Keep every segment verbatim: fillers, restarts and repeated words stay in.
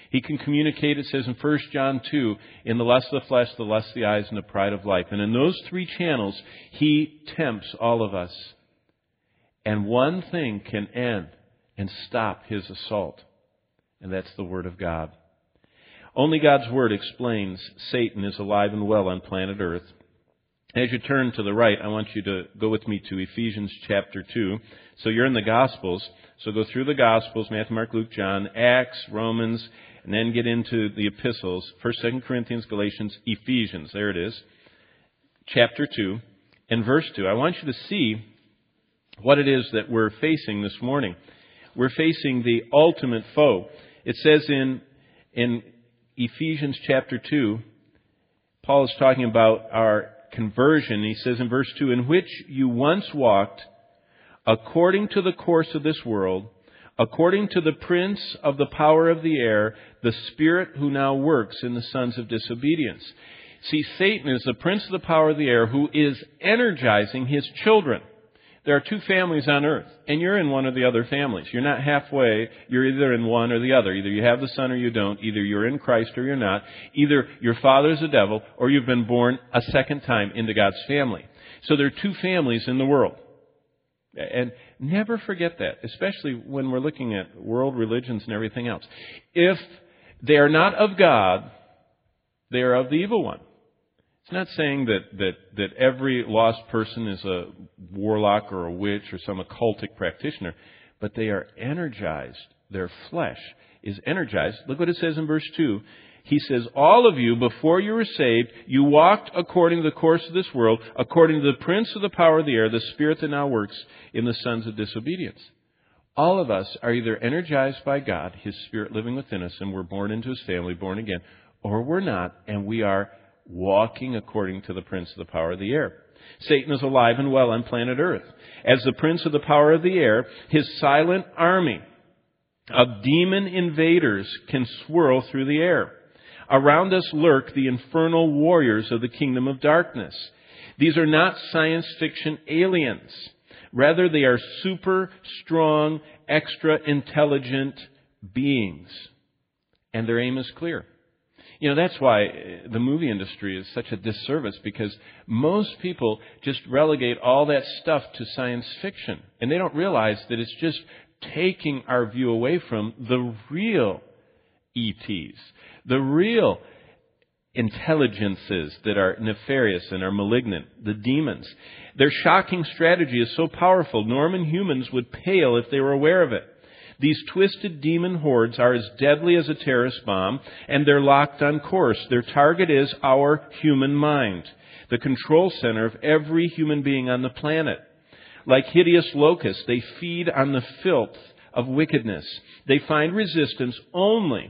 He can communicate, it says in First John two, in the lust of the flesh, the lust of the eyes, and the pride of life. And in those three channels, he tempts all of us. And one thing can end and stop his assault, and that's the Word of God. Only God's Word explains Satan is alive and well on planet Earth. As you turn to the right, I want you to go with me to Ephesians chapter two. So you're in the Gospels. So go through the Gospels, Matthew, Mark, Luke, John, Acts, Romans, and then get into the epistles, First, Second Corinthians, Galatians, Ephesians. There it is. Chapter two and verse two. I want you to see what it is that we're facing this morning. We're facing the ultimate foe. It says in, in Ephesians chapter two, Paul is talking about our conversion. He says in verse two, in which you once walked according to the course of this world, according to the prince of the power of the air, the spirit who now works in the sons of disobedience. See, Satan is the prince of the power of the air who is energizing his children. There are two families on earth, and you're in one of the other families. You're not halfway. You're either in one or the other. Either you have the Son or you don't. Either you're in Christ or you're not. Either your father's a devil or you've been born a second time into God's family. So there are two families in the world. And never forget that, especially when we're looking at world religions and everything else. If they are not of God, they are of the evil one. It's not saying that, that, that every lost person is a warlock or a witch or some occultic practitioner, but they are energized. Their flesh is energized. Look what it says in verse two. He says, all of you, before you were saved, you walked according to the course of this world, according to the prince of the power of the air, the spirit that now works in the sons of disobedience. All of us are either energized by God, His Spirit living within us, and we're born into His family, born again, or we're not, and we are walking according to the prince of the power of the air. Satan is alive and well on planet Earth. As the prince of the power of the air, his silent army of demon invaders can swirl through the air. Around us lurk the infernal warriors of the kingdom of darkness. These are not science fiction aliens. Rather, they are super strong, extra intelligent beings. And their aim is clear. You know, that's why the movie industry is such a disservice, because most people just relegate all that stuff to science fiction. And they don't realize that it's just taking our view away from the real E Ts, the real intelligences that are nefarious and are malignant, the demons. Their shocking strategy is so powerful, Norman humans would pale if they were aware of it. These twisted demon hordes are as deadly as a terrorist bomb, and they're locked on course. Their target is our human mind, the control center of every human being on the planet. Like hideous locusts, they feed on the filth of wickedness. They find resistance only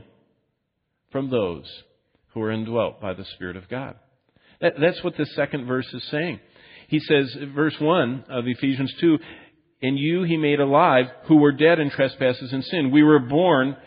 from those who are indwelt by the Spirit of God. That, that's what the second verse is saying. He says, verse one of Ephesians two, in you He made alive who were dead in trespasses and sin. We were born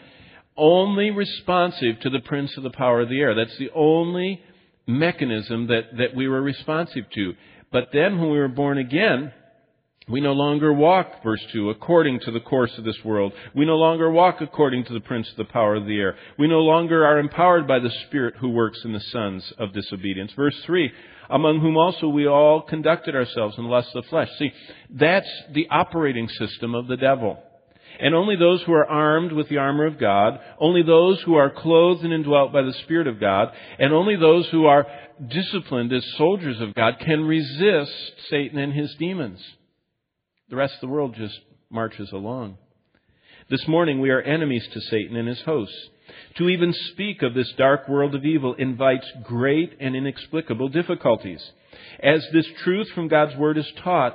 only responsive to the prince of the power of the air. That's the only mechanism that, that we were responsive to. But then when we were born again, we no longer walk, verse two, according to the course of this world. We no longer walk according to the prince of the power of the air. We no longer are empowered by the Spirit who works in the sons of disobedience. Verse three, among whom also we all conducted ourselves in the lust of the flesh. See, that's the operating system of the devil. And only those who are armed with the armor of God, only those who are clothed and indwelt by the Spirit of God, and only those who are disciplined as soldiers of God can resist Satan and his demons. The rest of the world just marches along. This morning we are enemies to Satan and his hosts. To even speak of this dark world of evil invites great and inexplicable difficulties. As this truth from God's Word is taught,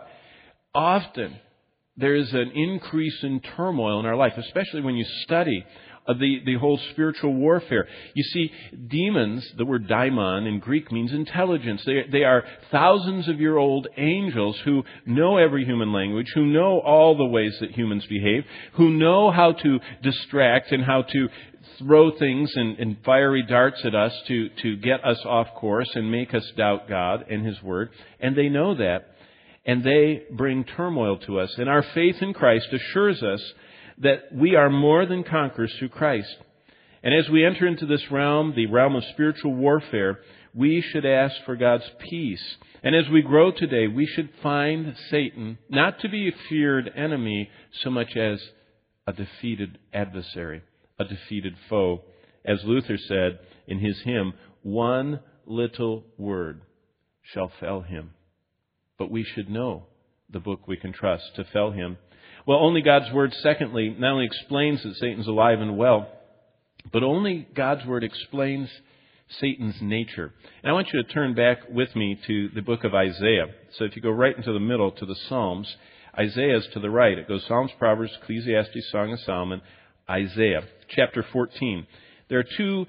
often there is an increase in turmoil in our life, especially when you study the, the whole spiritual warfare. You see, demons, the word daimon in Greek means intelligence. They, they are thousands of year old angels who know every human language, who know all the ways that humans behave, who know how to distract and how to throw things and, and fiery darts at us to, to get us off course and make us doubt God and His Word. And they know that. And they bring turmoil to us. And our faith in Christ assures us that we are more than conquerors through Christ. And as we enter into this realm, the realm of spiritual warfare, we should ask for God's peace. And as we grow today, we should find Satan not to be a feared enemy so much as a defeated adversary, a defeated foe. As Luther said in his hymn, one little word shall fell him. But we should know the book we can trust to fell him. Well, only God's Word, secondly, not only explains that Satan's alive and well, but only God's Word explains Satan's nature. And I want you to turn back with me to the book of Isaiah. So if you go right into the middle to the Psalms, Isaiah is to the right. It goes Psalms, Proverbs, Ecclesiastes, Song of Solomon, Isaiah, chapter fourteen. There are two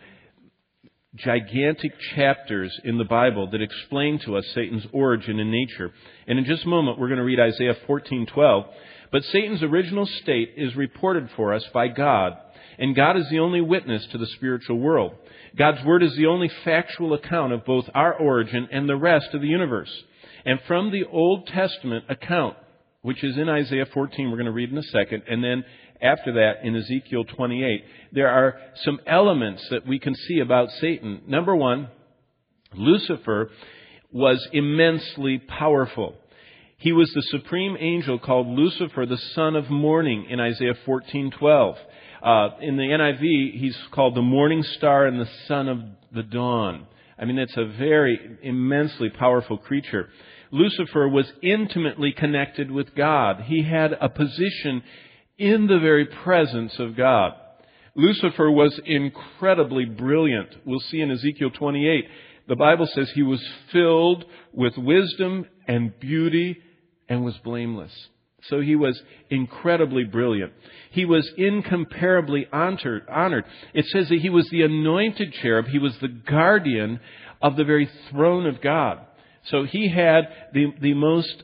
gigantic chapters in the Bible that explain to us Satan's origin and nature. And in just a moment, we're going to read Isaiah fourteen twelve. But Satan's original state is reported for us by God, and God is the only witness to the spiritual world. God's Word is the only factual account of both our origin and the rest of the universe. And from the Old Testament account, which is in Isaiah fourteen, we're going to read in a second, and then after that in Ezekiel twenty-eight, there are some elements that we can see about Satan. Number one, Lucifer was immensely powerful. He was the supreme angel called Lucifer, the son of morning, in Isaiah fourteen twelve. Uh, in the N I V, he's called the morning star and the son of the dawn. I mean, it's a very immensely powerful creature. Lucifer was intimately connected with God. He had a position in the very presence of God. Lucifer was incredibly brilliant. We'll see in Ezekiel twenty-eight, the Bible says he was filled with wisdom and beauty and was blameless. So he was incredibly brilliant. He was incomparably honored. honored. It says that he was the anointed cherub. He was the guardian of the very throne of God. So he had the, the most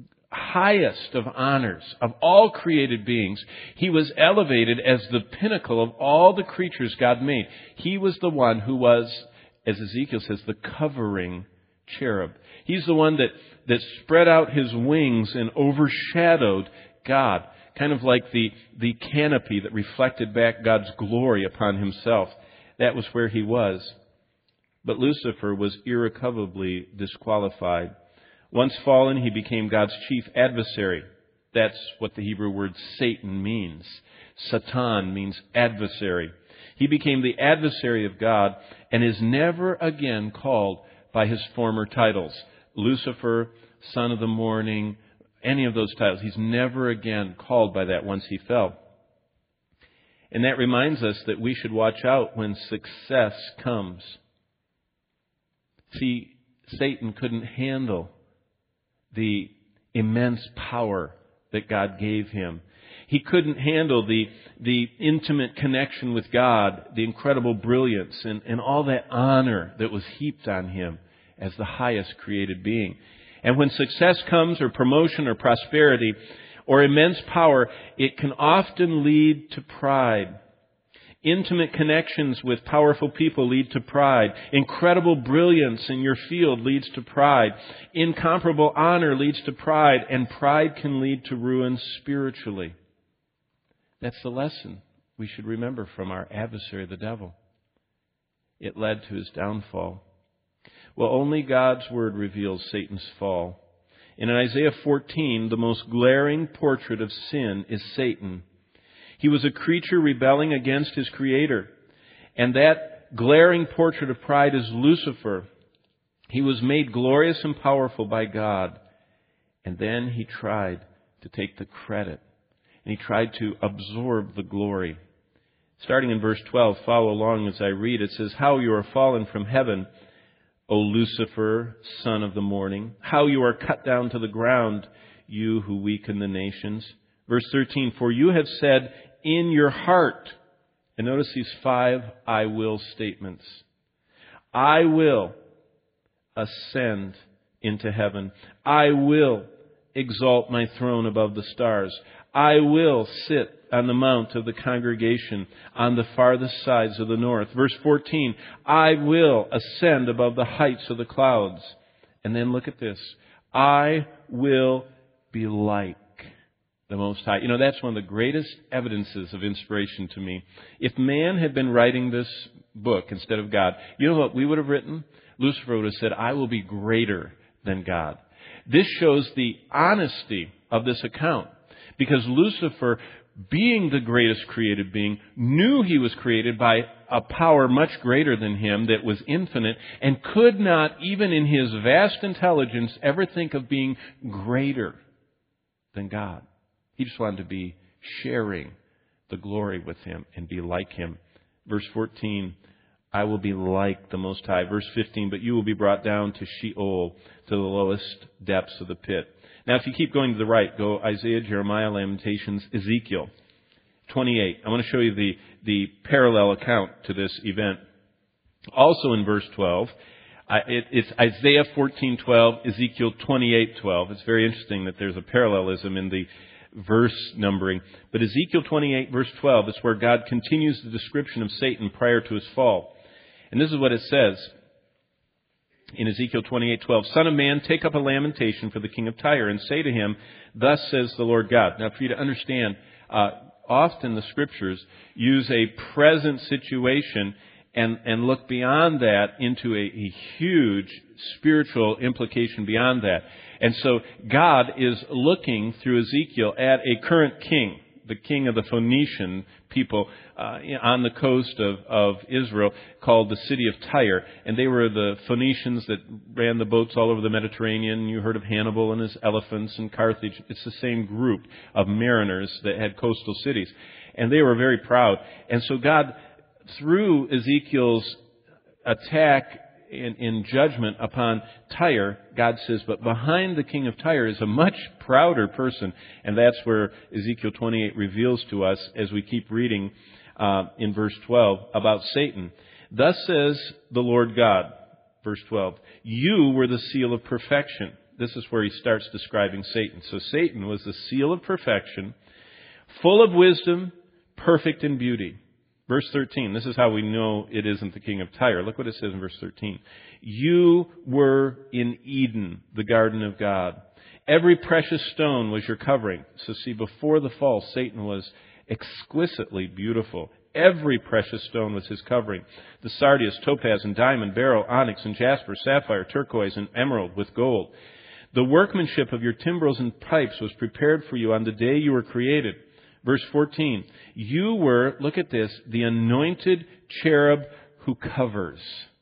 highest of honors of all created beings. He was elevated as the pinnacle of all the creatures God made. He was the one who was, as Ezekiel says, the covering cherub. He's the one that, that spread out his wings and overshadowed God, kind of like the, the canopy that reflected back God's glory upon himself. That was where he was. But Lucifer was irrecoverably disqualified. Once fallen, he became God's chief adversary. That's what the Hebrew word Satan means. Satan means adversary. He became the adversary of God and is never again called by his former titles. Lucifer, son of the morning, any of those titles. He's never again called by that once he fell. And that reminds us that we should watch out when success comes. See, Satan couldn't handle the immense power that God gave him. He couldn't handle the, the intimate connection with God, the incredible brilliance, and, and all that honor that was heaped on him as the highest created being. And when success comes, or promotion, or prosperity, or immense power, it can often lead to pride. Intimate connections with powerful people lead to pride. Incredible brilliance in your field leads to pride. Incomparable honor leads to pride. And pride can lead to ruin spiritually. That's the lesson we should remember from our adversary, the devil. It led to his downfall. Well, only God's Word reveals Satan's fall. In Isaiah fourteen, the most glaring portrait of sin is Satan. He was a creature rebelling against his Creator. And that glaring portrait of pride is Lucifer. He was made glorious and powerful by God. And then he tried to take the credit. And he tried to absorb the glory. Starting in verse twelve, follow along as I read. It says, "How you are fallen from heaven, O Lucifer, son of the morning. How you are cut down to the ground, you who weaken the nations." Verse thirteen, "For you have said in your heart," and notice these five I will statements. "I will ascend into heaven. I will exalt my throne above the stars. I will sit on the mount of the congregation on the farthest sides of the north." Verse fourteen, "I will ascend above the heights of the clouds." And then look at this. "I will be like the Most High. You know, that's one of the greatest evidences of inspiration to me. If man had been writing this book instead of God, you know what we would have written? Lucifer would have said, I will be greater than God. This shows the honesty of this account. Because Lucifer, being the greatest created being, knew he was created by a power much greater than him that was infinite, and could not, even in his vast intelligence, ever think of being greater than God. He just wanted to be sharing the glory with him and be like him. Verse fourteen, I will be like the Most High. Verse fifteen, but you will be brought down to Sheol, to the lowest depths of the pit. Now, if you keep going to the right, go Isaiah, Jeremiah, Lamentations, Ezekiel twenty-eight. I want to show you the, the parallel account to this event. Also in verse twelve, I, it, it's Isaiah fourteen twelve, Ezekiel twenty-eight twelve. It's very interesting that there's a parallelism in the verse numbering. But Ezekiel twenty-eight, verse twelve, is where God continues the description of Satan prior to his fall. And this is what it says in Ezekiel twenty-eight twelve. Son of man, take up a lamentation for the king of Tyre, and say to him, thus says the Lord God. Now, for you to understand, uh, often the Scriptures use a present situation and, and look beyond that into a, a huge spiritual implication beyond that. And so God is looking through Ezekiel at a current king, the king of the Phoenician people uh, on the coast of, of Israel, called the city of Tyre. And they were the Phoenicians that ran the boats all over the Mediterranean. You heard of Hannibal and his elephants and Carthage. It's the same group of mariners that had coastal cities. And they were very proud. And so God, through Ezekiel's attack In, in judgment upon Tyre, God says, but behind the king of Tyre is a much prouder person. And that's where Ezekiel twenty-eight reveals to us, as we keep reading uh, in verse twelve, about Satan. Thus says the Lord God, verse twelve, you were the seal of perfection. This is where he starts describing Satan. So Satan was the seal of perfection, full of wisdom, perfect in beauty. Verse thirteen, this is how we know it isn't the king of Tyre. Look what it says in verse thirteen. You were in Eden, the garden of God. Every precious stone was your covering. So see, before the fall, Satan was exquisitely beautiful. Every precious stone was his covering. The sardius, topaz, and diamond, beryl, onyx, and jasper, sapphire, turquoise, and emerald with gold. The workmanship of your timbrels and pipes was prepared for you on the day you were created. Verse fourteen, you were, look at this, the anointed cherub who covers.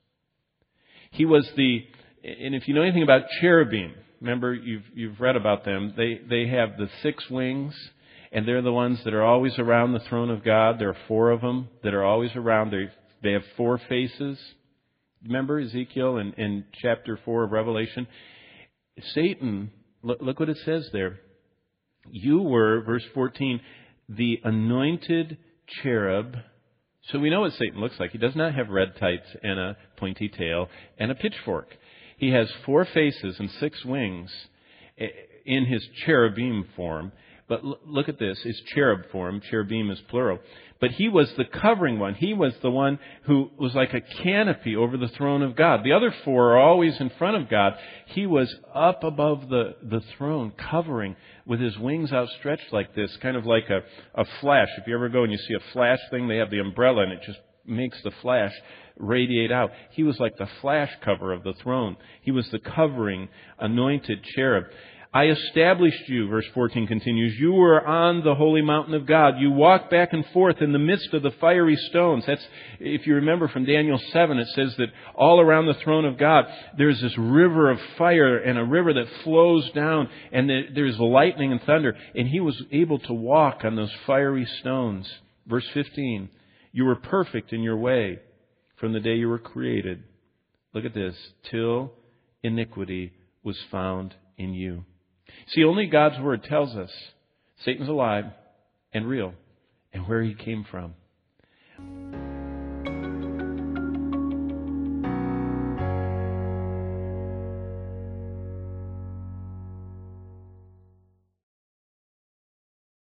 He was the, and if you know anything about cherubim, remember you've you've read about them, they, they have the six wings, and they're the ones that are always around the throne of God. There are four of them that are always around. They, they have four faces. Remember Ezekiel in, in chapter four of Revelation? Satan, look, look what it says there. You were, verse fourteen, the anointed cherub. So we know what Satan looks like. He does not have red tights and a pointy tail and a pitchfork. He has four faces and six wings in his cherubim form. But look at this, his cherub form. Cherubim is plural. But he was the covering one. He was the one who was like a canopy over the throne of God. The other four are always in front of God. He was up above the, the throne, covering with his wings outstretched like this, kind of like a, a flash. If you ever go and you see a flash thing, they have the umbrella and it just makes the flash radiate out. He was like the flash cover of the throne. He was the covering, anointed cherub. I established you, verse fourteen continues, you were on the holy mountain of God. You walked back and forth in the midst of the fiery stones. That's, if you remember from Daniel seven, it says that all around the throne of God, there's this river of fire and a river that flows down, and there's lightning and thunder. And he was able to walk on those fiery stones. Verse fifteen, you were perfect in your way from the day you were created. Look at this, till iniquity was found in you. See, only God's Word tells us Satan's alive and real and where he came from.